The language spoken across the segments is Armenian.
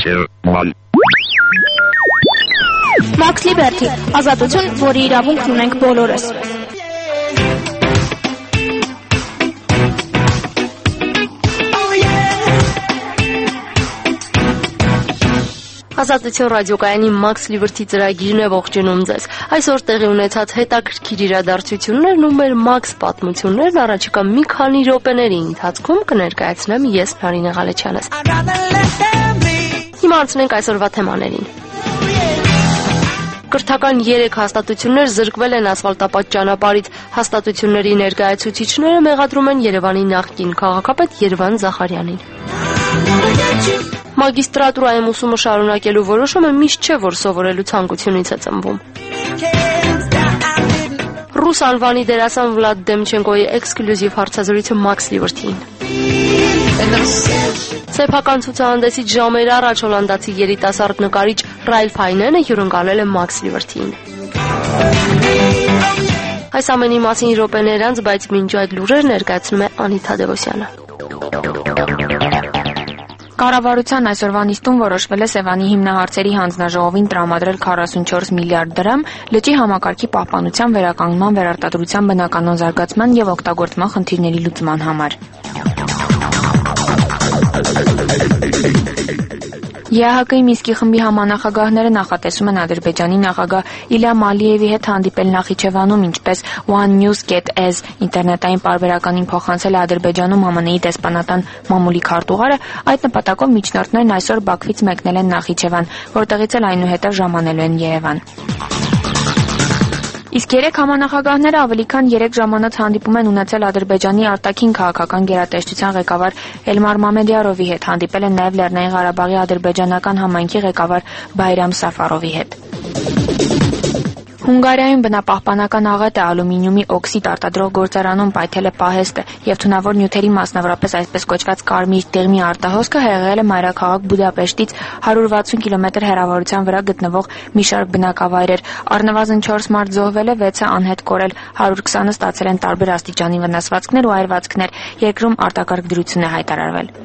Altermal. Max Liberty, ազատություն, որի իրավունքն ունենք բոլորս։ Ազատություն ռադիոկայանի Max Liberty ծրագիրն է ողջունում ձեզ։ Այսօր տեղի ունեցած հետաքրքիր իրադարձություններն ու մեր Max պատմություններն առաջիկա մի քանի րոպեների ընթացքում կներկայացնեմ ես Նարինե Ղալեչյանս։ Հիմա անցնենք այսօրվա թեմաներին։ Կրթական 3 հաստատություններ զրկվել են ասֆալտապատ ճանապարհից։ Հաստատությունների ներկայացուցիչները մեղադրում են Երևանի նախկին քաղաքապետ Երվան Զախարյանին։ Մագիստրատուրայում ուսումը շարունակելու որոշումը միշտ չէ, որ սովորելու ցանկությունից է ծնվում։ Ռուս անվանի դերասան Վլադ Դեմչենկոյի էքսկլյուզիվ հարցազրույցը Max Liberty-ին։ Սեփական ցուցահանդեսից ժամեր առաջ հոլանդացի երիտասարդ նկարիչ Ռայլֆ Հայնենը հյուրընկալել է Max Liberty-ին։ Այս ամենի մասին րոպեներ անց, բայց մինչ այդ լուրեր ներկայացնում է Անիթ Թադևոսյանը։ Կառավարության այսօրվա նիստում որոշվել է Սևանի հիմնահարցերի հանձնաժողովին տրամադրել 44 միլիարդ դրամ լճի համակարգի պահպանության, վերականգնման, վերարտադրության, բնականոն զարգացման և օգտագործման խնդիրների լուծման համար։ ԵԱՀԿ-ի Մինսկի խմբի համանախագահները նախատեսում են Ադրբեջանի նախագահ Իլհամ Ալիևի հետ հանդիպել Նախիջևանում, ինչպես One News.az ինտերնետային պարբերականին փոխանցել է Ադրբեջանում ԱՄՆ-ի դեսպանատան մամուլի քարտուղարը, այդ նպատակով միջնորդներն այսօր Բաքվից մեկնել են Նախիջևան, որտեղից էլ այնուհետև ժամանելու են Երևան։ Իսկ 3 համանախագահները ավելի քան 3 ժամանոց հանդիպում են ունեցել Ադրբեջանի արտաքին քաղաքական գերատեսչության ղեկավար Էլմար Մամեդյարովի հետ, հանդիպել են նաև Լեռնային Ղարաբաղի ադրբեջանական համայնքի ղեկավար Բայրամ Սաֆարովի հետ։ Հունգարիայում բնապահպանական աղետը ալումինիումի օքսիդ արտադրող գործարանում պայթել է պահեստը և թունավոր նյութերի, մասնավորապես այսպես կոչված կարմիր դեղմի արտահոսքը հեղեղել է մայրաքաղաք Բուդապեշտից 160 կիլոմետր հեռավորության վրա գտնվող մի շարք բնակավայրեր։ Առնվազն 4 մարդ զոհվել է, 6-ը անհետ կորել, 120-ը ստացել են տարբեր աստիճանի վնասվածքներ ու այրվածքներ։ Երկրում արտակարգ դրություն է հայտարարվել։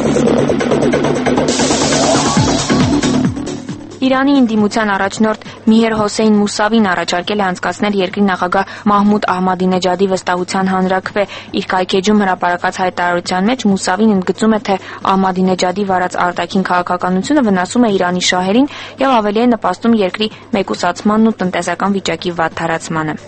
Իրանի ընդդիմության առաջնորդ Միհեր Հոսեյն Մուսավին առաջարկել է անցկացնել երկրի նախագահ Մահմուդ Ահմադինեջադի վստահության հանրաքվե։ Իր կայքեջում հրապարակած հայտարարության մեջ Մուսավին ընդգծում է, թե Ահմադինեջադի վարած արտաքին քաղաքականությունը վնասում է Իրանի շահերին և ավելի է նպաստում երկրի մեկուսացմանն ու տնտեսական վիճակի վատ թարացմանը։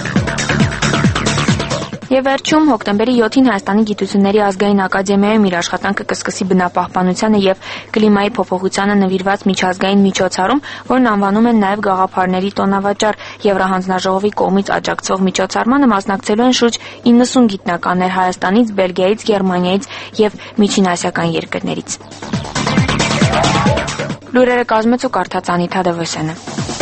Եվ վերջում հոկտեմբերի 7-ին Հայաստանի Գիտությունների ազգային ակադեմիայում իր աշխատանքը կսկսի բնապահպանությանը և կլիմայի փոփոխությանը նվիրված միջազգային միջոցառում, որն անվանում են նաև գաղափարների տոնավաճառ։ Եվրահանձնաժողովի կողմից աջակցվող միջոցառմանը մասնակցելու են շուրջ 90 գիտնականներ Հայաստանից, Բելգիայից, Գերմանիայից և միջինասիական երկրներից։ Լուրերը կազմեց ու կարդաց Անիթ Թադևոսյանը։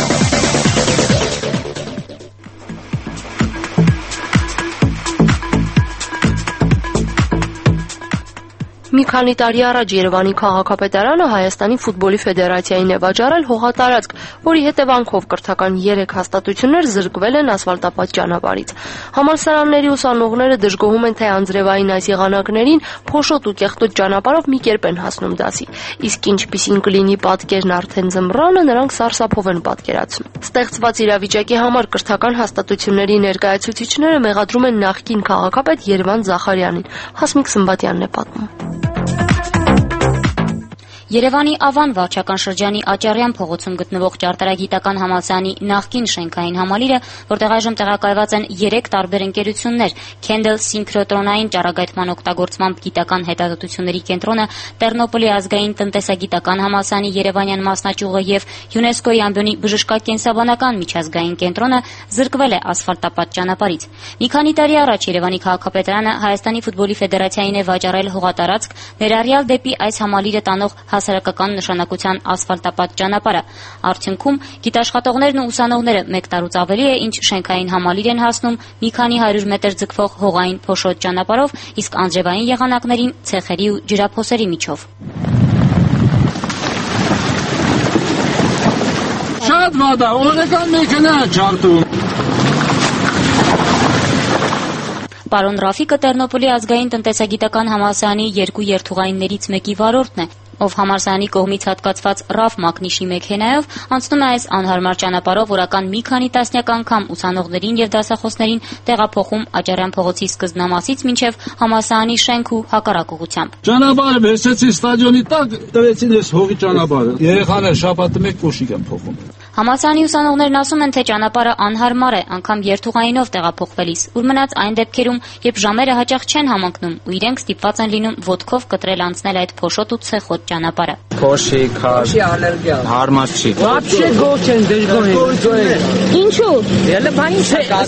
Մի քանի տարի առաջ Երևանի քաղաքապետարանը Հայաստանի ֆուտբոլի ֆեդերացիային է վաճառել հողատարածք, որի հետևանքով կրթական 3 հաստատություններ զրկվել են ասֆալտապատ ճանապարհից։ Համալսարանների ուսանողները դժգոհում են, թե անձրևային այս եղանակներին փոշոտ ու կեղտոտ ճանապարհով մի կերպ են հասնում դասի։ Իսկ ինչպիսին կլինի պատկերն արդեն ձմռանը, նրանք սարսափով են պատկերացնում։ Ստեղծված իրավիճակի համար կրթական հաստատությունների ներկայացուցիչները մեղադրում են նախկին քաղաքապետ Երվան Զախարյանին։ Հասմիկ Սմբատյանն է պատմում։ Երևանի Ավան վարչական շրջանի Աճառյան փողոցում գտնվող ճարտարագիտական համալսարանի նախկին շենքային համալիրը, որտեղ այժմ տեղակայված են 3 տարբեր ընկերություններ՝ Kendall սինքրոտրոնային ճառագայթման օգտագործմամբ գիտական հետազոտությունների կենտրոնը, Տերնոպոլի ազգային տնտեսագիտական համալսարանի Երևանյան մասնաճյուղը և ՅՈՒՆԵՍԿՕ-ի ամբիոնի բժշկակենսաբանական միջազգային կենտրոնը, զրկվել է ասֆալտապատ ճանապարհից։ Մի քանի տարի առաջ Երևանի քաղաքապետարանը Հայաստանի ֆուտբոլի ֆեդերացիային է վաճառել հողատարածք, ներառյալ դեպի այս համալիրը տանող հասարակական նշանակության ասֆալտապատ ճանապարհը։ Արդյունքում գիտաշխատողներն ու ուսանողները 1 տարուց ավելի է, ինչ շենքային համալիր են հասնում մի քանի 100 մետր ձգվող հողային փոշոտ ճանապարհով, իսկ անձրևային եղանակներին ցեխերի ու ջրափոսերի միջով։ Շատ վատ է, օրինական մեքենա է ջարդում։ Պարոն Ռաֆիկը Տերնոպոլի ազգային տնտեսագիտական համալսարանի 2 երթուղայիններից մեկի վարորդն է։ Ով համալսարանի կողմից հատկացված RAF մակնիշի մեքենայով անցնում է այս անհարմար ճանապարհով, որական մի քանի տասնյակ անգամ ուսանողներին եւ դասախոսներին տեղափոխում Աճարյան փողոցի սկզբնամասից մինչեւ համալսարանի շենք ու հակառակ ուղղությամբ։ Ճանապարհը վերցեցի ստադիոնի տակ, տվեցին այս հողի ճանապարհը։ Երեխաները շաբաթը մեկ կոշիկ են փոխում։ Համալսարանի ուսանողներն ասում են, թե ճանապարհը անհարմար է, անգամ երթուղայինով տեղափոխվելիս, ուր մնաց այն դեպքերում, երբ ժամերը հաճախ չեն համընկնում ու իրենք ստիպված են լինում ոտքով կտրել անցնել այդ փոշոտ ու ցեխոտ ճանապարհը։ Փոշի, քաշ, հարմար չի։ Вообще գոչ են դժգոհ։ Ինչու՞։ Ելը բանի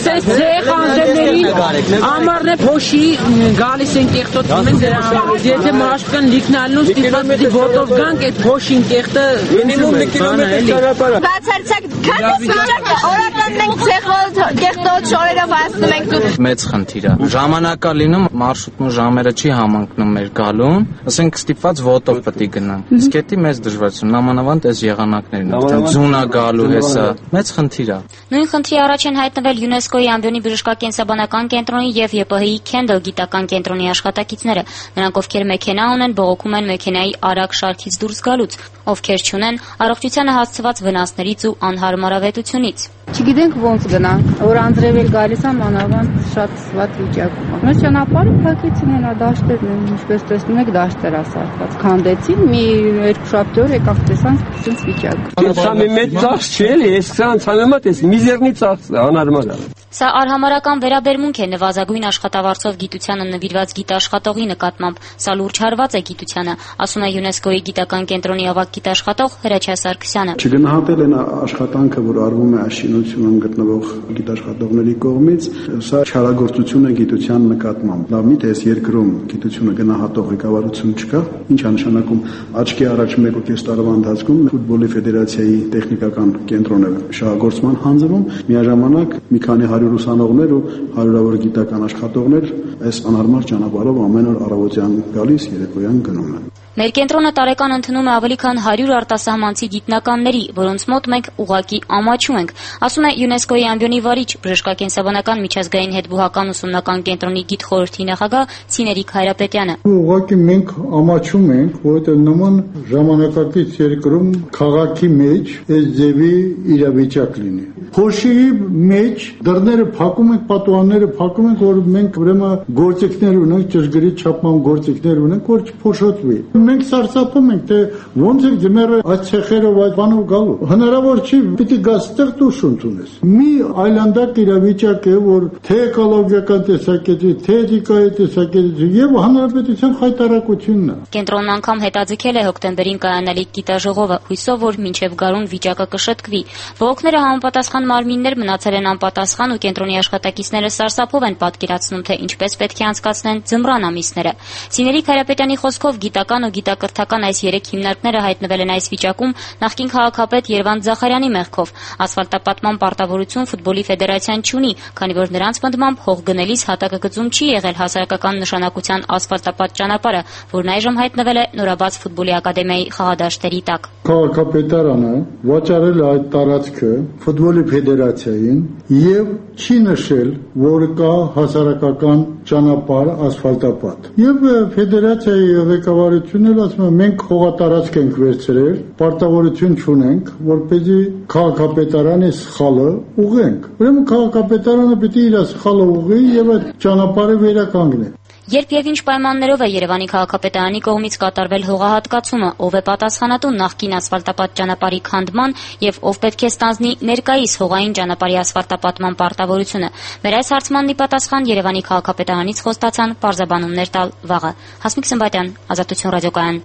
ցեխ անձերների ամառն է փոշի գալիս են կեղտոտում են դրա համար։ Եթե մաշկան լիքնալու ստիպված ոտով գանք այդ փոշին կեղտը մինիմում 1 կիլոմետր ճանապարհ։ Բացարձակ քանի օրական մենք ցեխոտ կեղտոտ շորերով հասնում ենք։ Մեծ խնդիր է։ Ժամանակա լինում մարշրուտն ու ժամերը չի համընկնում մեր գալուն, ասենք ստիպված ոտով պետք է գնանք։ Իսկ դա մեծ դժվարություն, նամանավանդ այս եղանակներն են։ Ձունա գալու հեսա, մեծ խնդիր է։ Նույն խնդրի առաջ են հայտնվել ՅՈՒՆԵՍԿՕ-ի ամբիոնի բժշկակենսաբանական կենտրոնի եւ ԵՊՀ-ի Քենդլ գիտական կենտրոնի աշխատակիցները։ Նրանք, ովքեր մեքենա ունեն, բողոքում են մեքենայի արագ շարքից դուրս գալուց, ովքեր չունեն, առողջությանը հասցված վնասներից ու անհարմարավետությունից։ Չգիտենք ոնց գնանք, որ անձրևել գալիս է մանավանդ շատ վատ վիճակում։ Մեր ճանապարհը փակեցին հենա դաշտերն են, ինչպես տեսնում եք դաշտեր ասարկված։ Քանդեցին, մի 2 շաբթի օր եկավ տեսանք ցած վիճակ։ Սա մի մեծ ծախս չէ, էլի, այս ցանցանոմատ էս միզերնի ծախս է, անհարմար է։ Սա արհամարական վերաբերմունք է նվազագույն աշխատավարձով գիտությանը նվիրված գիտաշխատողի նկատմամբ։ Սա լուրջ հարված է գիտությանը, ասում է ՅՈՒՆԵՍԿՕ-ի գիտական կենտրոնի ավագ գիտաշխատող Հրաչյա Սարգսյանը։ Չգնահատել են աշխատանքը, որ արվում է շինությունում գտնվող գիտաշխատողների կողմից, սա չարագործություն է գիտության նկատմամբ։ Լավ միթե այս երկրում գիտությունը գնահատող ղեկավարություն չկա, ինչ է նշանակում աչքի առաջ 1.5 տարվա ընթացքում ֆուտբոլի ֆեդերացիայի տեխնիկական կենտրոնը շահագործման հանձնում, միաժամանակ մի քանի 100 ուսանողներ ու հարյուրավոր գիտական աշխատողներ այս անհարմար ճանապարհով ամեն օր առավոտյան գալիս, երեկոյան գնում են։ Մեր կենտրոնը տարեկան ընդունում է ավելի քան 100 արտասահմանցի գիտնականների, որոնց մոտ մենք ուղղակի ամաչում ենք, ասում է ՅՈՒՆԵՍԿՕ-ի ամբիոնի վարիչ, բժշկակենսաբանական միջազգային հետբուհական ուսումնական կենտրոնի գիտխորհրդի նախագահ Ցիներիկ Հայրապետյանը։ Ուղղակի մենք ամաչում ենք, որովհետև նման ժամանակակից երկրում քաղաքի մեջ այս ձևի իրավիճակ լինի։ Փոշի մեջ դռները փակում ենք, պատուհանները փակում ենք, որ մենք ուրեմն գործիքներ ունենք, ճշգրիտ չափման գործիքներ ունենք, որ չփոշոտվի։ Մենք սարսափում ենք, թե ոնց է ձմեռը այդ ցեխերով այդ բանով գալու։ Հնարավոր չի, պիտի գաս ստեղծ ու շունչ ունես։ Մի այլանդակ իրավիճակ է, որ թե էկոլոգիական տեսակետից, թե էթիկայի տեսակետից եւ հանրապետության խայտարակությունն է։ Կենտրոնն անգամ հետաձգել է հոկտեմբերին կայանալիք գիտաժողովը, հույսով, որ մինչև գարուն վիճակը կշտկվի։ Բողոքները համապատասխան մարմիններ մնացել են անպատասխան ու կենտրոնի աշխատակիցները սարսափով են պատկերացնում, թե ինչպես պետք է անցկացնեն ձմռան ամիսները։ Ցիներիկ Հայրապետյանի խոսքով գիտական ու գիտակրթական այս 3 հիմնարկները հայտնվել են այս վիճակում նախկին քաղաքապետ Երվանդ Զախարյանի մեղքով։ Ասֆալտապատման պարտավորություն ֆուտբոլի ֆեդերացիան չունի, քանի որ նրանց պնդմամբ հող գնելիս հատակագծում չի եղել հասարակական նշանակության ասֆալտապատ ճանապարհը, որն այժմ հայտնվել է Նորաբաց ֆուտբոլի ակադեմիայի խաղադաշտերի տակ։ Քաղաքապետարանը վաճառել է այդ տարածքը ֆուտբոլի ֆեդերացիային եւ չի նշել, որ կա հասարակական ճանապարհ ասֆալտապատ։ Եվ ֆեդերացիայի ղեկավարությունն էլ ասում է մենք հողատարածք ենք վերցրել, պարտավորություն չունենք, որպեսզի քաղաքապետարանի սխալը ուղենք։ Ուրեմն քաղաքապետարանը պիտի իր սխալը ուղղի եւ այդ ճանապարհը վերականգնի։ Երբ եւ ինչ պայմաններով է Երևանի քաղաքապետարանի կողմից կատարվել հողահատկացումը, ով է պատասխանատու նախկին ասֆալտապատ ճանապարհի քանդման եւ ով պետք է ստանձնի ներկայիս հողային ճանապարհի ասֆալտապատման պարտավորությունը։ Մեր այս հարցմանն ի պատասխան Երևանի քաղաքապետարանից խոստացան պարզաբանումներ տալ վաղը։ Հասմիկ Սմբատյան, Ազատություն ռադիոկայան։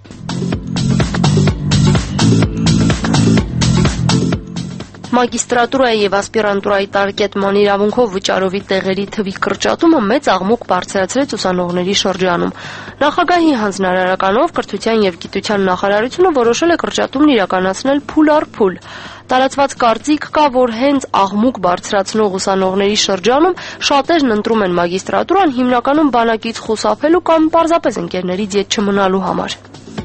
Մագիստրատուրայի եւ ասպիրանտուրայի տարեկետման իրավունքով վճարովի տեղերի թվի կրճատումը մեծ աղմուկ բարձրացրեց ուսանողների շրջանում։ Նախագահի հանձնարարականով կրթության եւ գիտության նախարարությունը որոշել է կրճատումն իրականացնել փուլ առ փուլ։ Տարածված կարծիք կա, որ հենց աղմուկ բարձրացնող ուսանողների շրջանում շատերն ընտրում են մագիստրատուրան հիմնականում բանակից խուսափելու կամ պարզապես ընկերներից ետ չմնալու համար։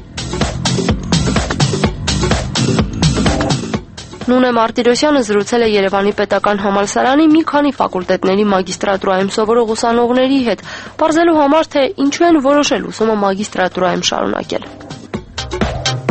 Նունե Մարտիրոսյանը զրուցել է Երևանի պետական համալսարանի մի քանի ֆակուլտետների մագիստրատուրայում սովորող ուսանողների հետ, պարզելու համար, թե ինչու են որոշել ուսումը մագիստրատուրայում շարունակել։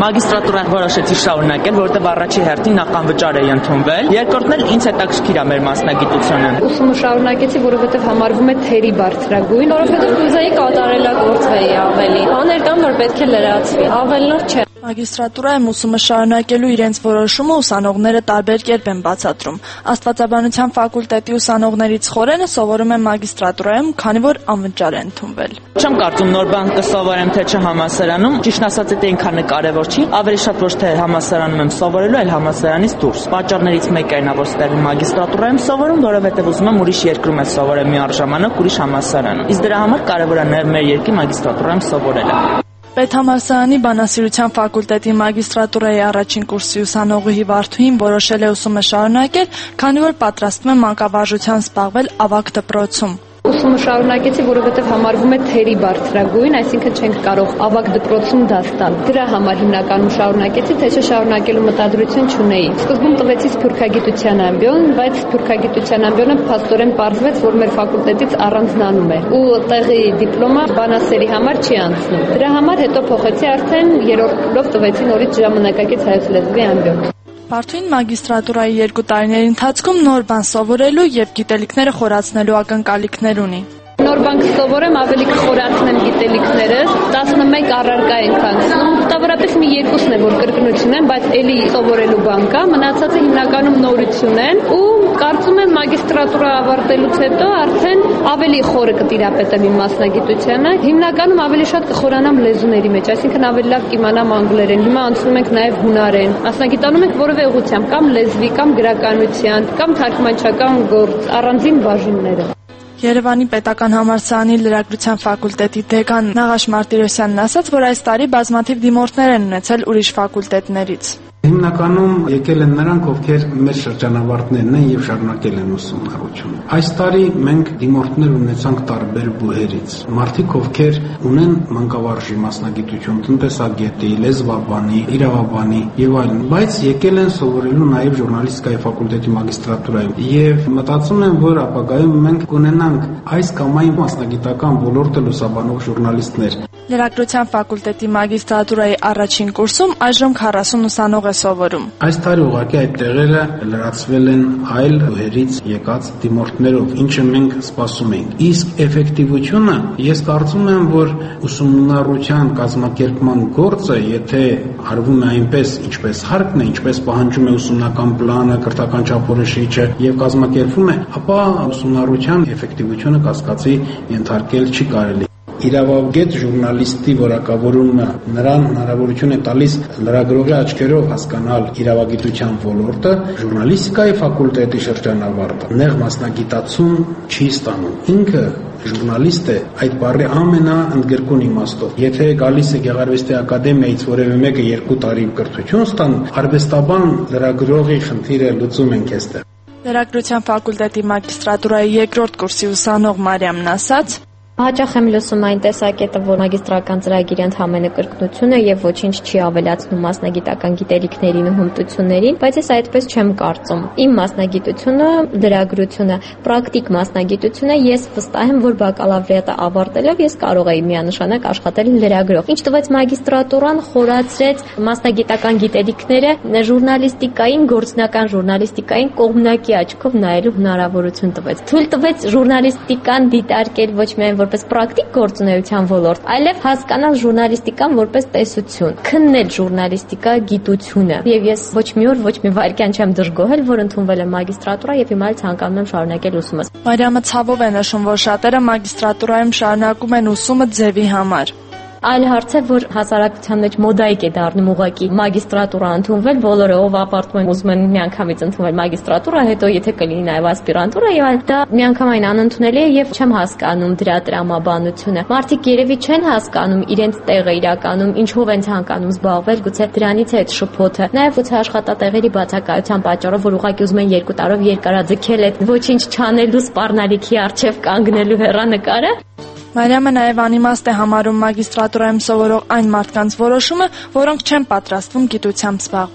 Մագիստրատուրան որոշեցի շարունակել, որովհետև առաջի հերթին նախանվճար էի ընդունվել, երկրորդն էլ ինձ հետաքրքիր է մեր մասնագիտությունը։ Ուսումը շարունակեցի, որովհետև համարվում է թերի բարձրագույն, որովհետև կուզեի կատարելագործվեի ավելի։ Բաներ կան, որ պետք է լրացվի, ավելնորդ չէ։ Մագիստրատուրայում ուսումը շարունակելու իրենց որոշումը ուսանողները տարբեր կերպ են բացատրում։ Աստվածաբանության ֆակուլտետի ուսանողներից խորենը սովորում են մագիստրատուրայում, քանի որ անվճար են ընդունվել։ Չեմ կարծում նոր բան կսովորեմ թե չէ համալսարանում, ճիշտ ասած դա ինքանը կարևոր չի, ավելի շատ ոչ թե համալսարանում եմ սովորելու, այլ համալսարանից դուրս։ Պատճառներից մեկը այն է, որ ստեղ մագիստրատուրայում սովորում, որովհետև ուզում եմ ուրիշ երկրում սովորեմ միառժամանակ ուրիշ համալսարանում։ Իսկ դրա համար կարևոր է նաև մեր երկրի մագիստրատուրայում սովորելը։ Պետհամալսարանի բանասիրության ֆակուլտետի մագիստրատուրայի առաջին կուրսի ուսանողի Հիվարդուհին որոշել է ուսումը շարունակել, քանի որ պատրաստվում է մանկավարժությամբ զբաղվել ավագ դպրոցում։ Ուսումը շարունակեցի, որովհետև համարվում է թերի բարձրագույն, այսինքն չենք կարող ավագ դպրոցում դաս տալ։ Դրա համար հիմնականում շարունակեցի, թե չէ շարունակելու մտադրություն չունեի։ Սկզբում տվեցի սփյուռքագիտության ամբիոն, բայց սփյուռքագիտության ամբիոնը փաստորեն պարզվեց, որ մեր ֆակուլտետից առանձնանում է ու տեղի դիպլոմա բանասերի համար չի անցնում։ Դրա համար հետո փոխեցի արդեն երրորդ փուլով տվեցի նորից ժամանակակից հայոց լեզվի ամբիոն։ Բարդույն մագիստրատուրայի 2 տարիների ընթացքում նոր բան սովորելու եւ գիտելիքները խորացնելու ակնկալիքներ ունի։ Նոր բան կսովորեմ, ավելի կխորացնեմ գիտելիքներս, 11 առարկա ենք անցնում, մոտավորապես մի 2-ն է, որ կրկնություն են, բայց էլի սովորելու բան կա, մնացածը հիմնականում նորություն են ու կարծում եմ մագիստրատուրա ավարտելուց հետո արդեն ավելի խորը կտիրապետեմ իմ մասնագիտությանը, հիմնականում ավելի շատ կխորանամ լեզուների մեջ, այսինքն ավելի լավ կիմանամ անգլերեն, հիմա անցնում ենք նաև հունարեն, մասնագիտանում ենք որևէ ուղղությամբ, կամ լեզվի, կամ գրականության, կամ թարգմանչական գործ, առանձին բաժինները։ Երևանի պետական համալսարանի լրագրության ֆակուլտետի դեկան Նաղաշ Մարտիրոսյանն ասաց, որ այս տարի բազմաթիվ դիմորդներ են ունեցել ուրիշ ֆակուլտետներից։ Հիմնականում եկել են նրանք, ովքեր մեր շրջանավարտներն են եւ շարունակել են ուսումնառությունը։ Այս տարի մենք դիմորդներ ունեցանք տարբեր բուհերից։ Մարդիկ, ովքեր ունեն մանկավարժի մասնագիտություն, տնտեսագետի, լեզվաբանի, իրավաբանի եւ այլն, բայց եկել են սովորելու նաեւ ժուրնալիստիկայի ֆակուլտետի մագիստրատուրայում եւ մտածում եմ, որ ապագայում մենք կունենանք այս կամ այն մասնագիտական ոլորտը լուսաբանող ժուրնալիստներ։ Լրագրության ֆակուլտետի մագիստրատուրայի առաջին կուրսում այժմ 40 ուսանող է սովորում։ Այս տարի ուղղակի այդ տեղերը լրացվել են այլ բուհերից եկած դիմորդներով, ինչը մենք սպասում էինք։ Իսկ էֆեկտիվությունը, ես կարծում եմ, որ ուսումնառության կազմակերպման գործը, եթե արվում է այնպես, ինչպես հարկն է, ինչպես պահանջում է ուսումնական պլանը, կրթական չափորոշիչը եւ կազմակերպվում է, ապա ուսումնառության էֆեկտիվությունը կասկածի ենթարկել չի կարելի։ Իրավաբգետ ժուրնալիստի որակավորումը նրան հնարավորություն է տալիս լրագրողի աչքերով հասկանալ իրավագիտության ոլորտը, ժուրնալիստիկայի ֆակուլտետի շրջանավարտը նեղ մասնագիտացում չի ստանում։ Ինքը ժուրնալիստ է այդ բառի ամենաընդգրկուն իմաստով։ Եթե գալիս է Գեղարվեստի ակադեմիայից որևէ մեկը 2 տարի կրթություն ստանում, արվեստաբան լրագրողի խնդիրը լուծում ենք այստեղ։ Լրագրության ֆակուլտետի մագիստրատուրայի 2-րդ կուրսի ուսանող Մարիամն ասաց. Հաճախ եմ լսում այն տեսակետը, որ մագիստրական ծրագիրը ընդհանրապես կրկնություն է եւ ոչինչ չի ավելացնում մասնագիտական գիտելիքներին ու հմտություններին, բայց ես այդպես չեմ կարծում։ Իմ մասնագիտությունը լրագրությունը, պրակտիկ մասնագիտությունը, ես վստահ եմ, որ բակալավրիատը ավարտելով ես կարող եի միանշանակ աշխատել լրագրող։ Ինչ տվեց մագիստրատուրան, խորացրեց մասնագիտական գիտելիքները, ժուրնալիստիկային, գործնական ժուրնալիստիկային կողմնակի աչքով նայելու հնարավորություն տվեց։ Թույլ տվեց ժուրնալիստիկան դիտարկել ոչ միայն որպես պրակտիկ գործունեության ոլորտ, այլև հասկանալ ժուրնալիստիկան որպես տեսություն, քննել ժուրնալիստիկա գիտությունը։ Եվ ես ոչ մի օր, ոչ մի վայրկյան չեմ դժգոհել, որ ընդունվել եմ մագիստրատուրա եւ հիմա ցանկանում եմ շարունակել ուսումս։ Մարիամը ցավով է նշում, որ շատերը մագիստրատուրայում շարունակում են ուսումը ձևի համար։ Այլ հարց է, որ հասարակության մեջ մոդայիկ է դառնում ուղղակի մագիստրատուրա ընդունվել, բոլորը ով ապարտում են ուզում են միանգամից ընդունվել մագիստրատուրա, հետո եթե կլինի նաև ասպիրանտուրա եւ այլ, դա միանգամայն անընդունելի է եւ չեմ հասկանում դրա տրամաբանությունը։ Մարդիկ երևի չեն հասկանում իրենց տեղը իրականում, ինչով են ցանկանում զբաղվել, գուցե դրանից է այդ շփոթը։ Նաև գուցե աշխատատեղերի բացակայության պատճառով, որ ուղղակի ուզում են 2 տարով երկարաձգել այդ ոչինչ չանելու սպառնալիքի առջև կանգնելու հեռանկարը։ Մարիամը նաև անիմաստ է համարում մագիստրատուրայում սովորող այն մարդկանց որոշումը, որոնք չեն պատրաստվում գիտությամբ զբաղվել։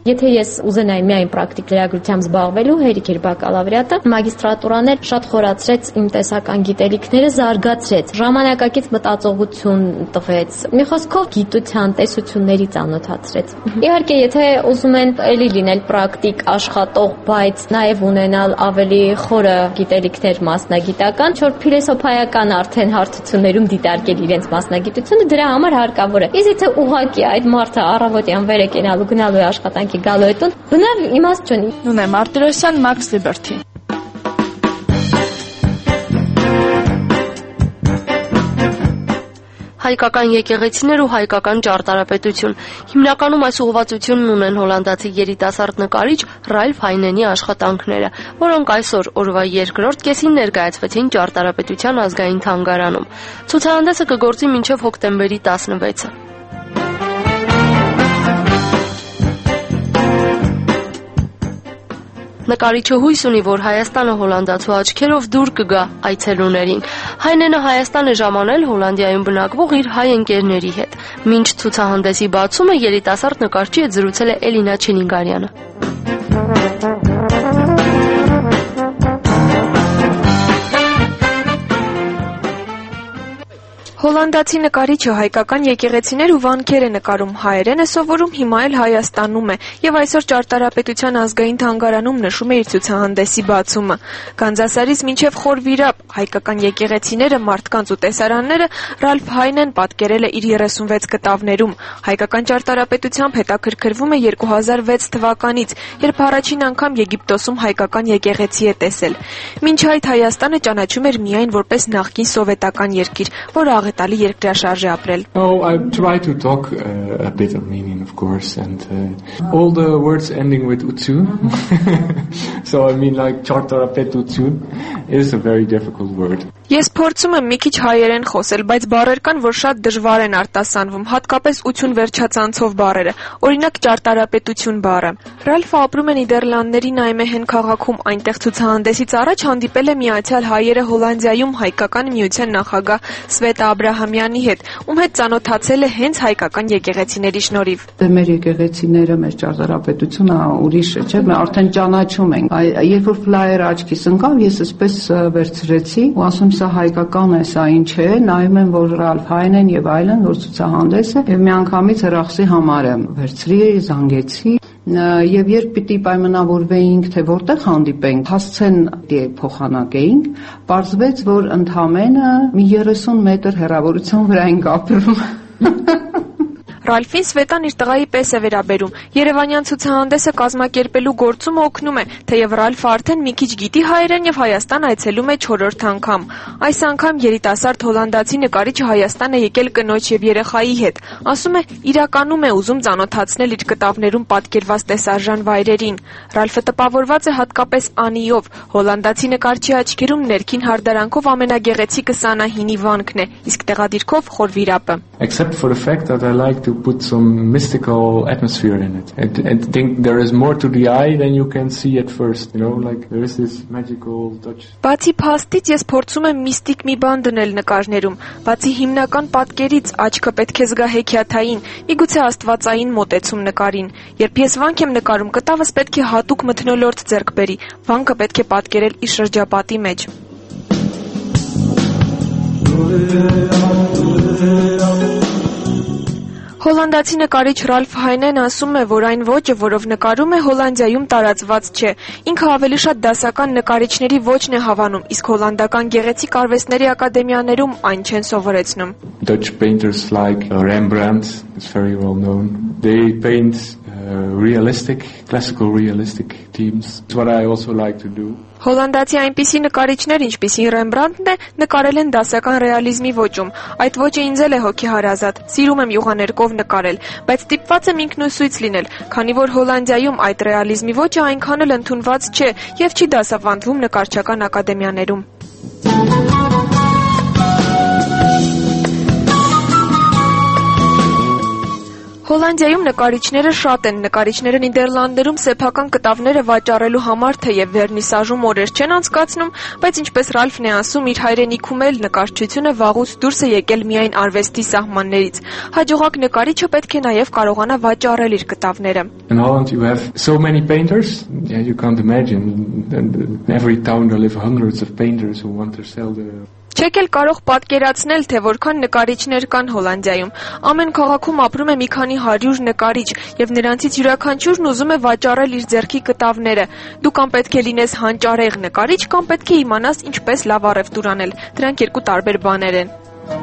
Եթե ես ուզենայի միայն պրակտիկ լրագրությամբ զբաղվելու, հերիք էր բակալավրիատը, մագիստրատուրան էլ շատ խորացրեց իմ տեսական գիտելիքները, զարգացրեց, ժամանակակից մտածողություն տվեց, մի խոսքով գիտության տեսությունների ծանոթացրեց։ Իհարկե, եթե ուզում են էլի լինել պրակտիկ աշխատող, բայց նաև ունենալ ավելի խորը գիտելիքներ մասնագիտական, որ փիլիսոփայական արդեն հարթություններում դիտարկել իրենց մասնագիտությունը, դրա համար հարկավոր է։ Իսկ եթե ուղղակի այդ մարդը առավոտյան վեր է կենալու, գնալու է աշխատանքի, գալու է տուն, բնավ իմաստ չունի։ Նունե Մարտիրոսյան, Max Liberty։ Հայկական եկեղեցիներ ու հայկական ճարտարապետություն։ Հիմնականում այս ուղղվածությունն ունեն հոլանդացի երիտասարդ նկարիչ Ռալֆ Հայնենի աշխատանքները, որոնք այսօր օրվա երկրորդ կեսին ներկայացվեցին ճարտարապետության ազգային թանգարանում։ Ցուցահանդեսը կգործի մինչև հոկտեմբերի 16-ը։ Նկարիչը հույս ունի, որ Հայաստանը հոլանդացու աչքերով դուր կգա այցելուներին։ Հայնենը Հայաստան է ժամանել Հոլանդիայում բնակվող իր հայ ընկերների հետ։ Մինչ ցուցահանդեսի բացումը երիտասարդ նկարչի հետ զրուցել է Էլինա Չինինգարյանը։ Հոլանդացի նկարիչը հայկական եկեղեցիներ ու վանքեր է նկարում, հայերեն է սովորում, հիմա էլ Հայաստանում է եւ այսօր ճարտարապետության ազգային թանգարանում նշում է իր ցուցահանդեսի բացումը։ Գանձասարից մինչեւ Խորվիրապ հայկական եկեղեցիները, մարդկանց ու տեսարանները Ռալֆ Հայնեն պատկերել է իր 36 կտավներում։ Հայկական ճարտարապետությամբ հետաքրքրվում է 2006 թվականից, երբ առաջին անգամ Եգիպտոսում հայկական եկեղեցի է տեսել։ Մինչ այդ Հայաստանը ճանաչում էր միայն որպես նախկին սովետական երկիր, որը աղետալի երկրաշարժ է ապրել։ Oh, I try to talk a bit of meaning, of course, and all the words ending with utsu. So I mean, like ճարտարապետություն is a very difficult word. Ես փորձում եմ մի քիչ հայերեն խոսել, բայց բառեր կան, որ շատ դժվար են արտասանվում, հատկապես ություն վերջացանցով բառերը, օրինակ ճարտարապետություն բառը։ Ռալֆը ապրում է Նիդերլանդների Նայմեհեն քաղաքում, այնտեղ ցուցահանդեսից առաջ հանդիպել է Միացյալ Հայերը Հոլանդիայում հայկական միության նախագահ Սվետա Աբրահամյանի հետ, ում հետ ծանոթացել է հենց հայկական եկեղեցիների շնորհիվ։ Մեր եկեղեցիները, մեր ճարտարապետությունը ուրիշ չէ, մենք արդեն ճանաչում ենք։ Երբ որ ֆլայերը աչքիս ընկավ, ես այսպես վերցրեցի ու ասում սա հայկական է, սա ինչ է, նայում եմ, որ Ռալֆ Հայնեն եւ այլն, որ ցուցահանդես է, եւ միանգամից հրախսի համար եմ վերցրի, զանգեցի, եւ երբ պիտի պայմանավորվեինք, թե որտեղ հանդիպենք, հասցեն փոխանակեինք, պարզվեց, որ ընդամենը մի 30 մետր հեռավորության վրա ենք ապրում։ Ռալֆին Սվետան իր տղայի պես է վերաբերում։ Երևանյան ցուցահանդեսը կազմակերպելու գործում օգնում է, թեև Ռալֆը արդեն մի քիչ գիտի հայերեն եւ Հայաստան այցելում է 4-րդ անգամ։ Այս անգամ երիտասարդ հոլանդացի նկարիչը Հայաստան է եկել կնոջ եւ երեխայի հետ։ Ասում է, իրականում է ուզում ծանոթացնել իր կտավներում պատկերված տեսարժան վայրերին։ Ռալֆը տպավորված է հատկապես Անիով, հոլանդացի նկարչի աչքերում ներքին հարդարանքով ամենագեղեցիկը Սանահինի վանքն է, իսկ տեղադիրքով Խորվիրապը։ Except for the fact that I like to put some mystical atmosphere in it. I think there is more to the eye than you can see at first, you know, like there is this magical touch. Բացի փաստից ես փորձում եմ միստիկ մի բան դնել նկարներում, բացի հիմնական պատկերից աչքը պետք է զգա հեքիաթային, միգուցե աստվածային մոտեցում նկարին։ Երբ ես վանք եմ նկարում, կտավս պետք է հատուկ մթնոլորտ ձեռք բերի, վանքը պետք է պատկերել իր շրջապատի մեջ։ Հոլանդացի նկարիչ Ռալֆ Հայնեն ասում է, որ այն ոճը, որով նկարում է, Հոլանդիայում տարածված չէ։ Ինքը ավելի շատ դասական նկարիչների ոճն է հավանում, իսկ հոլանդական գեղեցիկ արվեստների ակադեմիաներում այն չեն սովորեցնում։ Dutch painters like Rembrandt is very well known. They paint classical realistic themes. It's what I also like to do. Հոլանդացի այնպիսի նկարիչներ, ինչպիսին Ռեմբրանդտն է, նկարել են դասական ռեալիզմի ոճում։ Այդ ոճը ինձ էլ է հոգեհարազատ։ Սիրում եմ յուղաներկով նկարել, բայց ստիպված եմ ինքնուսույց լինել, քանի որ Հոլանդիայում այդ ռեալիզմի ոճը այնքան էլ ընդունված չէ եւ չի դասավանդվում նկարչական ակադեմիաներում։ Հոլանդիայում նկարիչները շատ են։ Նկարիչները Նիդերլանդներում սեփական կտավները վաճառելու համար թեև վերնիսաժում օրեր չեն անցկացնում, բայց ինչպես Ռալֆն է ասում, իր հայրենիքում էլ նկարչությունը վաղուց դուրս է եկել միայն արվեստի սահմաններից։ Հաջողակ նկարիչը պետք է նաև կարողանա վաճառել իր կտավները։ In Holland you have so many painters, yeah, you can't imagine. In every town there live hundreds of painters who want to sell the Չեք էլ կարող պատկերացնել, թե որքան նկարիչներ կան Հոլանդիայում։ Ամեն քաղաքում ապրում է մի քանի 100 նկարիչ, եւ նրանցից յուրաքանչյուրն ուզում է վաճառել իր ձեռքի կտավները։ Դու կամ պետք է լինես հանճարեղ նկարիչ, կամ պետք է իմանաս ինչպես լավ առևտուր անել։ Դրանք երկու տարբեր բաներ են։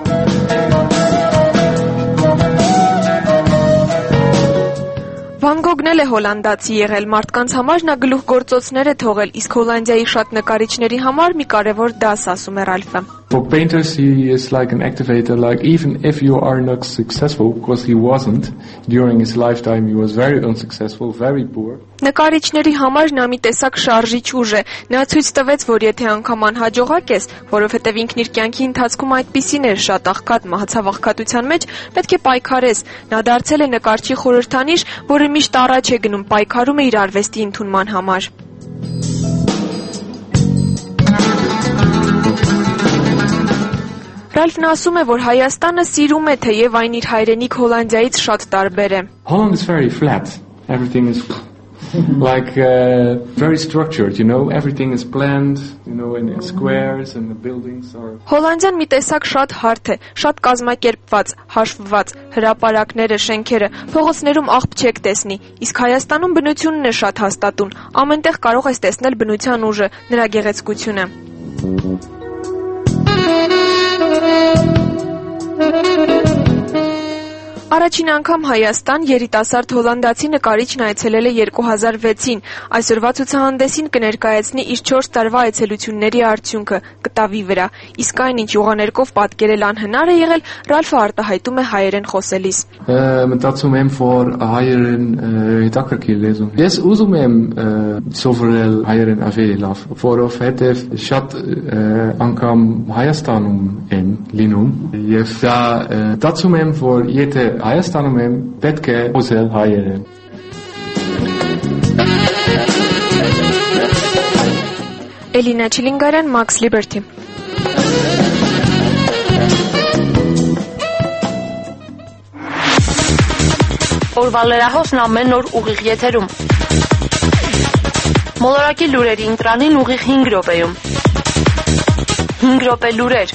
Վան Գոգն էլ է հոլանդացի եղել, մարդկանց համար նա գլուխգործոցներ է թողել, իսկ Հոլանդիայի շատ նկարիչների համար մի կարևոր դաս, ասում է Ռալֆը։ For painters, he is like an activator, like even if you are not successful, because he wasn't, during his lifetime he was very unsuccessful, very poor. Նկարիչների համար նա մի տեսակ շարժիչ ուժ է։ Նա ցույց տվեց, որ եթե անգամ անհաջողակ ես, որովհետև ինքն իր կյանքի ընթացքում այդպիսին էր շատ աղքատ մահացավ աղքատության մեջ, պետք է պայքարես։ Նա դարձել է նկարչի խորհրդանիշ, որը միշտ առաջ է գնում, պայքարում է իր արվեստի ընդունման համար։ Ռալֆն ասում է, որ Հայաստանը սիրում է, թեև այն իր հայրենիք Հոլանդիայից շատ տարբեր է։ Holland is very flat. Everything is like very structured, you know, everything is planned, you know, in squares and the buildings are Հոլանդիան մի տեսակ շատ հարթ է, շատ կազմակերպված, հաշվված, հրապարակները, շենքերը, փողոցներում աղբ չեք տեսնի, իսկ Հայաստանում բնությունն է շատ հաստատուն, ամենտեղ կարող ես տեսնել բնության ուժը, նրա գեղեցկությունը։ Առաջին անգամ Հայաստան երիտասարդ հոլանդացի նկարիչն այցելել է 2006-ին։ Այսօրվա ցուցահանդեսին կներկայացնի իր 4 տարվա այցելությունների արդյունքը կտավի վրա։ Իսկ այն, ինչ յուղաներկով պատկերել անհնար է եղել, Ռալֆը արտահայտում է հայերեն խոսելիս։ Մտածում եմ, որ հայերեն հետաքրքիր լեզուն։ Ես ուզում եմ սովորել հայերեն ավելի լավ, որովհետև շատ անգամ Հայաստանում եմ լինում եւ դատում եմ, որ եթե Հայաստանում եմ պետք է խոսել հայերեն։ Էլինա Չիլինգարյան, Max Liberty։ Օրվա լրահոսն ամեն օր ուղիղ եթերում։ Մոլորակի լուրերի ընտրանին ուղիղ 5 րոպեում։ 5 րոպե լուրեր։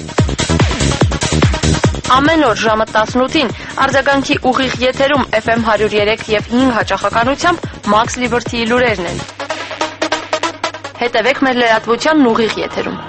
Ամեն օր ժամը 18-ին արձագանքի ուղիղ եթերում FM 103 եւ 5 հաճախականությամբ Max Liberty-ի լուրերն են։ Հետևեք մեր լրատվությանն ուղիղ եթերում։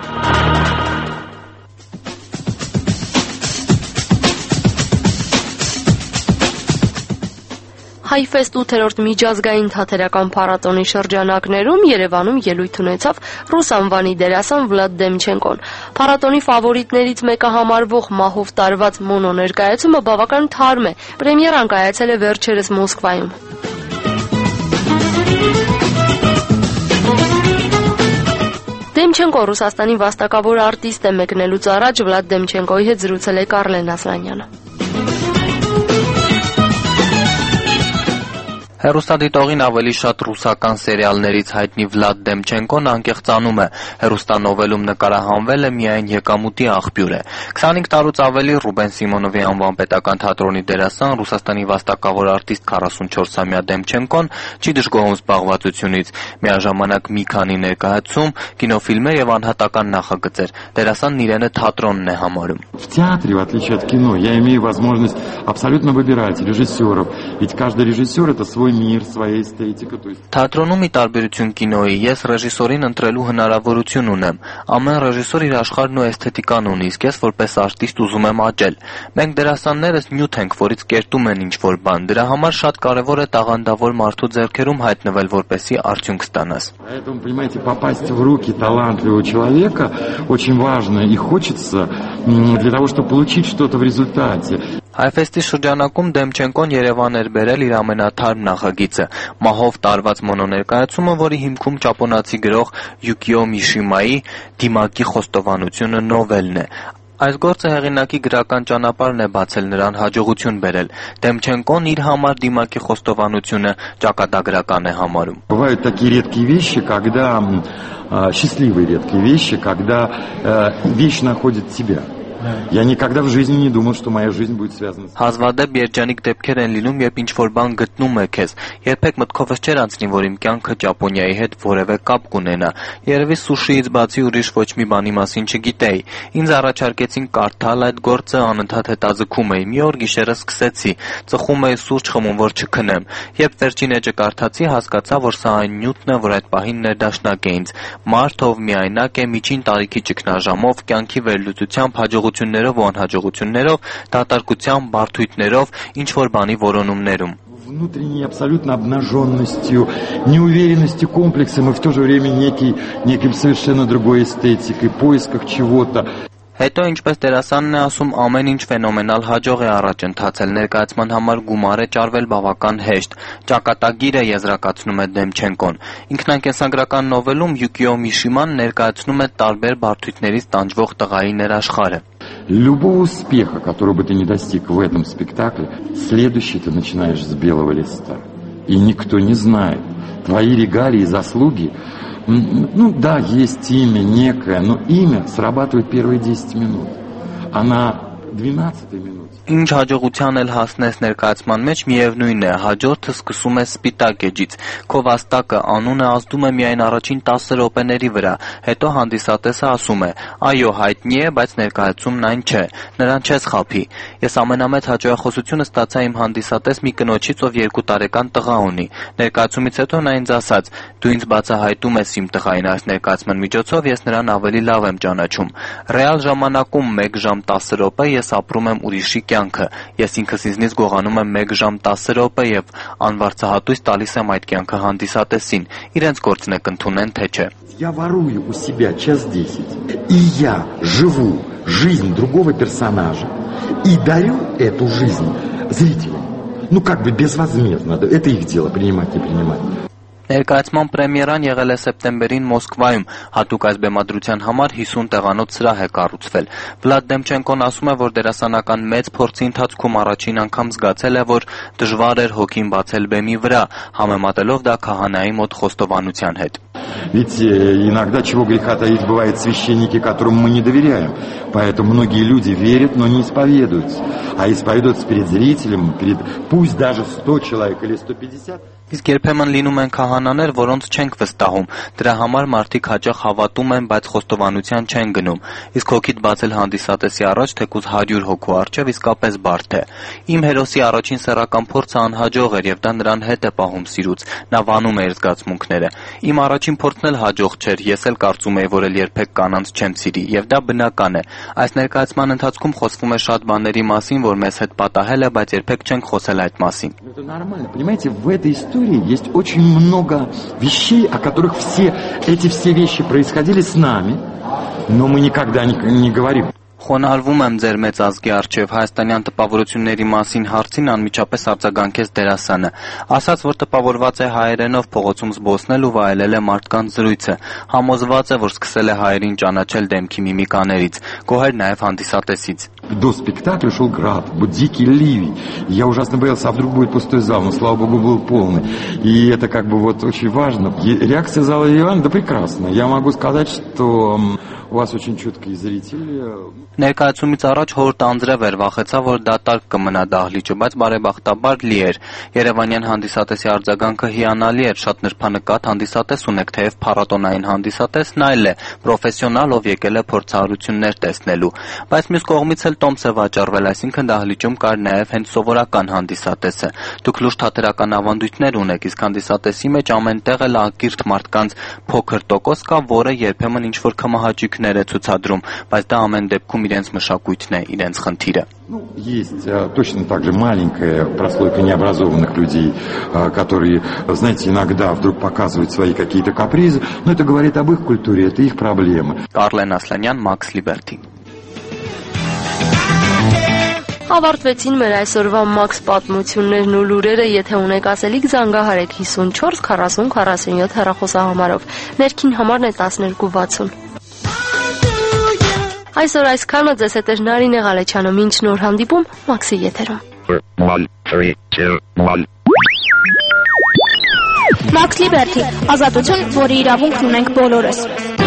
Հայֆեստ 8-րդ միջազգային թատերական փառատոնի շրջանակներում Երևանում ելույթ ունեցավ ռուս անվանի դերասան Վլադ Դեմչենկոն։ Փառատոնի ֆավորիտներից մեկը համարվող մահով տարված մոնո ներկայացումը բավական թարմ է։ Պրեմիերան կայացել է վերջերս Մոսկվայում։ Դեմչենկո Ռուսաստանի վաստակավոր արտիստ է, մեկնելուց առաջ Վլադ Դեմչենկոյի հետ զրուցել է Կարլեն Ասլանյանը։ Հեռուստադիտողին ավելի շատ ռուսական սերիալներից հայտնի Վլադ Դեմչենկոն անկեղծանում է։ Հեռուստանովելում նկարահանվել է միայն եկամուտի աղբյուր է։ 25 տարուց ավելի Ռուբեն Սիմոնովի անվան պետական թատրոնի դերասան, Ռուսաստանի վաստակավոր արտիստ 44-ամյա Դեմչենկոն չի դժգոհում զբաղվածությունից։ Միաժամանակ մի քանի ներկայացում, կինոֆիլմեր եւ անհատական նախագծեր։ Դերասանն իրենը թատրոնն է համարում։ В театре, в отличие от кино, я имею возможность абсолютно выбирать режиссеров. Ведь каждый режиссер это свой мир, своя эстетика, то есть Թատրոնում ի տարբերություն կինոյի, ես ռեժիսորին ընտրելու հնարավորություն ունեմ։ Ամեն ռեժիսոր իր աշխարհն ու էսթետիկան ունի, իսկ ես որպես արտիստ ուզում եմ աճել։ Մենք դերասաններս նյութ ենք, որից կերտում են ինչ-որ բան։ Դրա համար շատ կարևոր է տաղանդավոր մարդու ձեռքերում հայտնվել, որպեսզի արդյունք ստանաս։ Поэтому, понимаете, попасть в руки талантливого человека очень важно и хочется для того, чтобы получить что-то в результате. Հայֆեստի շրջանակում Դեմչենկոն Երևան էր բերել իր ամենաթարմ նախագիծը՝ մահով տարված մոնոներկայացումը, որի հիմքում ճապոնացի գրող Յուկիո Միշիմայի «Դիմակի խոստովանությունը» նովելն է։ Այս գործը հեղինակի գրական ճանապարհն է բացել նրան հաջողություն բերել։ Դեմչենկոն իր համար դիմակի խոստովանությունը ճակատագրական է համարում։ Бывают такие редкие вещи, когда счастливые редкие вещи, когда вещь находит тебя. Я никогда в жизни не думал, что моя жизнь будет связана с... Հազվադեպ երջանիկ դեպքեր են լինում, երբ ինչ-որ բան գտնում է քեզ։ Երբեք մտքովս չէր անցնի, որ իմ կյանքը Ճապոնիայի հետ որևէ կապ կունենա։ Երևի սուշիից բացի ուրիշ ոչ մի բանի մասին չգիտեի։ Ինձ առաջարկեցին կարդալ այդ գործը, անընդհատ հետազգում էի։ Մի օր գիշերը սկսեցի, ծխում էի սուրճ խմում, որ չքնեմ։ Երբ վերջին էջը կարդացի, հասկացա, որ սա այն նյութն է, որ այդ պահին ներդաշնակ է ինձ։ Մարդ, ով միայնակ է, միջին տարիքի ճգնաժամով, կյանքի վերլուծությամբ, հաջողություններով ու անհաջողություններով, դատարկությամբ, բարդույթներով, ինչ-որ բանի որոնումներում։ Внутренней абсолютно обнаженностью, неуверенностью, комплексом и в то же время неким совершенно другой эстетикой, поисках чего-то. Հետո, ինչպես դերասանն է ասում, ամեն ինչ ֆենոմենալ հաջող է առաջ ընթացել, ներկայացման համար գումար է ճարվել բավական հեշտ։ Ճակատագիրը եզրակացնում է Դեմչենկոն։ Ինքնակենսագրական նովելում Յուկիո Միշիման ներկայացնում է տարբեր բարդույթներից տանջվող տղայի ներաշխարհը։ Любого успеха, которого бы ты не достиг в этом спектакле, следующий ты начинаешь с белого листа. И никто не знает. Твои регалии и заслуги, ну да, есть имя некое, но имя срабатывает первые 10 минут. А на 12-й минуте Ինչ հաջողության էլ հասնես ներկայացման մեջ, միևնույն է, հաջորդը սկսում է սպիտակ էջից։ Քո վաստակը անունը ազդում է միայն առաջին 10 րոպեների վրա, հետո հանդիսատեսը ասում է. այո, հայտնի է, բայց ներկայացումն այն չէ, նրան չես խաբի։ Ես ամենամեծ հաջողախոսությունը ստացա իմ հանդիսատես մի կնոջից, ով 2 տարեկան տղա ունի։ Ներկայացումից հետո նա ինձ ասաց. դու ինձ բացահայտում ես իմ տղային, այս ներկայացման միջոցով ես նրան ավելի լավ եմ ճանաչում։ Ռեալ ժամանակում 1 ժամ 10 րոպե ես ապրում եմ ուրիշի կյանքը։ Ես ինքս ինձնից գողանում եմ 1 ժամ 10 րոպե եւ անվարձահատույց տալիս եմ այդ կյանքը հանդիսատեսին։ Իրենց գործն է կընդունեն, թե չէ։ Я ворую у себя час 10, и я живу жизнь другого персонажа и дарю эту жизнь зрителям. Ну как бы безвозмездно, это их дело, принимать, не принимать. Ներկայացման պրեմիերան եղել է սեպտեմբերին Մոսկվայում, հատուկ այս բեմադրության համար 50 տեղանոց սրահ է կառուցվել։ Վլադ Դեմչենկոն ասում է, որ դերասանական մեծ փորձի ընթացքում առաջին անգամ զգացել է, որ դժվար էր հոգին բացել բեմի վրա, համեմատելով դա քահանայի մոտ խոստովանության հետ։ Ведь иногда, чего греха таить, бывают священники, которым мы не доверяем. Поэтому многие люди верят, но не исповедуются. А исповедуются перед зрителем, пусть даже 100 человек или 150. Իսկ երբեմն լինում են քահանաներ, որոնց չենք վստահում։ Դրա համար մարդիկ հաճախ հավատում են, բայց խոստովանության չեն գնում։ Իսկ հոգիդ բացել հանդիսատեսի առաջ թեկուզ 100 հոգու առջև իսկապես բարդ է։ Իմ հերոսի առաջին սեռական փորձը անհաջող էր եւ դա նրան հետ է պահում սիրուց։ Նա վանում է իր զգացմունքները։ Իմ առաջին փորձն էլ հաջող չէր։ Ես էլ կարծում էի, որ երբեք կանանց չեմ սիրի եւ դա բնական է։ Այս ներկայացման ընթացքում խոսվում է շատ բաների մասին, որ մեզ հետ պատահել է, բայց երբեք չենք խոսել այդ մասին։ Это нормально, понимаете, в этой истории есть очень много вещей, о которых все вещи происходили с нами, но мы никогда не говорим. Խոնարհվում եմ ձեր մեծ ազգի առջև հայաստանյան տպավորությունների մասին հարցին անմիջապես արձագանքեց դերասանը։ Ասաց, որ տպավորված է հայերենով փողոցում զբոսնել ու вայելել է մարդկանց зрույցը։ Համոզված է, որ սկսել է հայերին ճանաչել դեմքի միմիկաներից, գոհեր նաև հանդիսատեսից։ До спектакля шел град, был дикий ливень. Я ужасно боялся, а вдруг будет пустой зал, но, слава богу, был полный. И это как бы вот очень важно. Реакция зала Еревана, да прекрасно. Я могу сказать, что у вас очень чуткие зрители. Ներկայացումից առաջ հորտ անձրև էր, վախեցա, որ դատարկ կմնա դահլիճը, բայց բարեբախտաբար լի էր։ Երևանյան հանդիսատեսի արձագանքը հիանալի էր, շատ նրբանկատ հանդիսատես ունեք, թեև փառատոնային հանդիսատեսն այլ է, պրոֆեսիոնալ, ով եկել է փորձառություններ տեսնելու։ Բայց մյուս կողմից էլ տոմս է վաճառվել, այսինքն դահլիճում կար նաև հենց սովորական հանդիսատեսը։ Դուք լուրջ թատերական ավանդույթներ ունեք, իսկ հանդիսատեսի մեջ ամենտեղ էլ ակիրթ մարդկանց փոքր տոկոս կա, որը երբեմն ինչ-որ կմահաճույքներ է ցուցադրում, բայց դա ամեն դեպքում իրենց մշակույթն է, իրենց խնդիրը։ Ну, есть точно так же маленькая прослойка необразованных людей, которые, знаете, иногда вдруг показывают свои какие-то капризы, но это говорит об их культуре, это их проблемы. Կարլեն Ասլանյան, Max Liberty։ Ավարտվեցին մեր այսօրվա Max պատմություններն ու լուրերը, եթե ունեք ասելիք զանգահարեք 54 40 47 հեռախոսահամարով, ներքին համարն է 1260։ Այսօր այսքանը, ձեզ հետ է Նարինե Ղալեչյանը, մինչ նոր հանդիպում Մաքսի եթերում։ Max Liberty, ազատություն, որի իրավունքն ունենք բոլորս։